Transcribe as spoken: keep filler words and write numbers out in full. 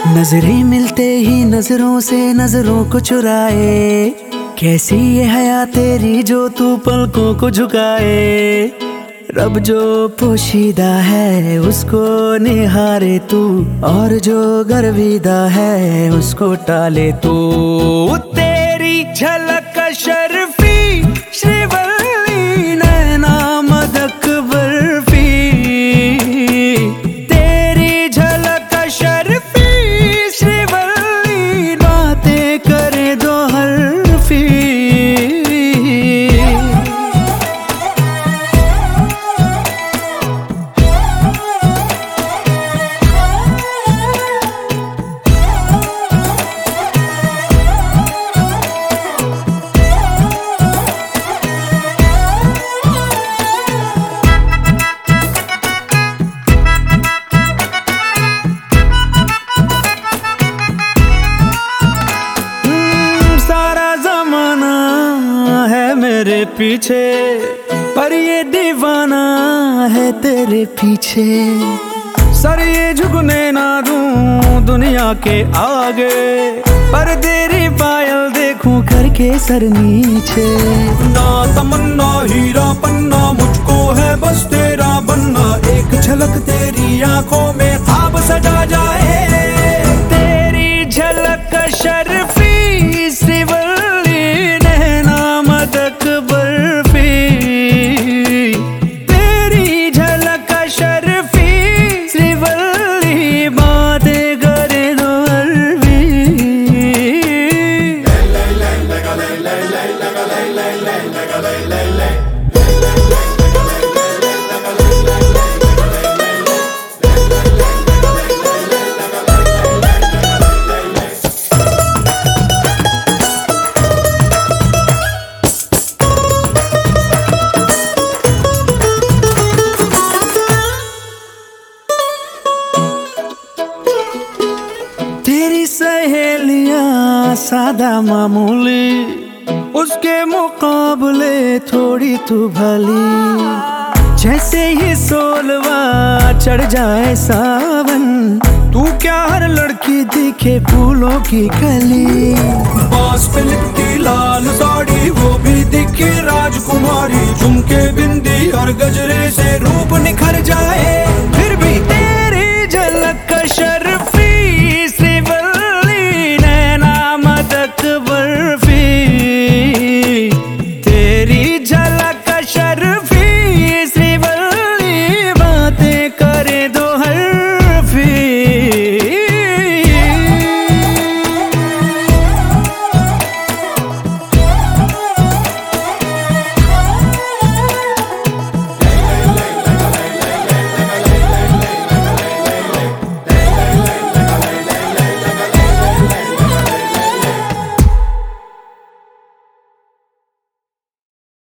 नजरें मिलते ही नजरों से नजरों को चुराए, कैसी ये हया तेरी जो तू पलकों को झुकाए। रब जो पोशीदा है उसको निहारे तू, और जो गर्विदा है उसको टाले तू। तेरी झलक शर्फी श्रीवल्ली नैना मदक बर्फी, तेरी झलक शर्फी श्रीवल्ली बातें करे दो हरफी। मेरे पीछे पर ये दीवाना है तेरे पीछे, सर ये झुकने ना दूं दुनिया के आगे, पर तेरी पायल देखूं करके सर नीचे। ना तमन्ना हीरा पन्ना मुझको है बस तेरा बनना, एक झलक तेरी आंखों में ख्वाब सजा जाए। तेरी झलक शर्फी श्रीवल्ली नैना मदक बर्फी, तेरी झलक शर्फी श्रीवल्ली बातें करे दो अरबी। तेरी सहेलियां सादा मामूली, उसके मुकाबले थोड़ी तू भली। जैसे ही सोलवा चढ़ जाए सावन, तू क्या हर लड़की दिखे फूलों की कली। पास पे लिपटी लाल साड़ी वो भी दिखे राजकुमारी, झुमके बिंदी और गजरे से रूप निखर जाए।